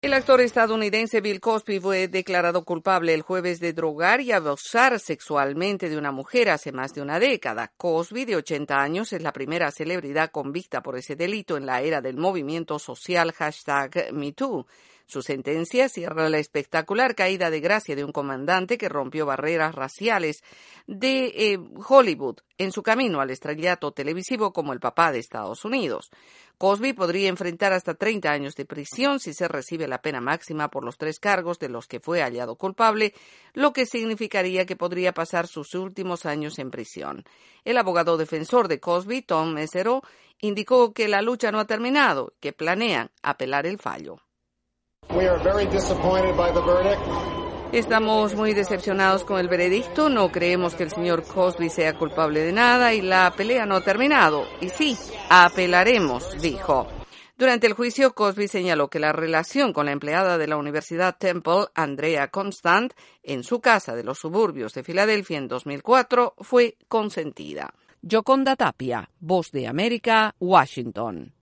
El actor estadounidense Bill Cosby fue declarado culpable el jueves de drogar y abusar sexualmente de una mujer hace más de una década. Cosby, de 80 años, es la primera celebridad convicta por ese delito en la era del movimiento social #MeToo. Su sentencia cierra la espectacular caída de gracia de un comandante que rompió barreras raciales de Hollywood en su camino al estrellato televisivo como el papá de Estados Unidos. Cosby podría enfrentar hasta 30 años de prisión si se recibe la pena máxima por los 3 cargos de los que fue hallado culpable, lo que significaría que podría pasar sus últimos años en prisión. El abogado defensor de Cosby, Tom Mesereau, indicó que la lucha no ha terminado, que planean apelar el fallo. Estamos muy decepcionados con el veredicto, no creemos que el señor Cosby sea culpable de nada y la pelea no ha terminado. Y sí, apelaremos, dijo. Durante el juicio, Cosby señaló que la relación con la empleada de la Universidad Temple, Andrea Constant, en su casa de los suburbios de Filadelfia en 2004, fue consentida. Yoconda Tapia, Voz de América, Washington.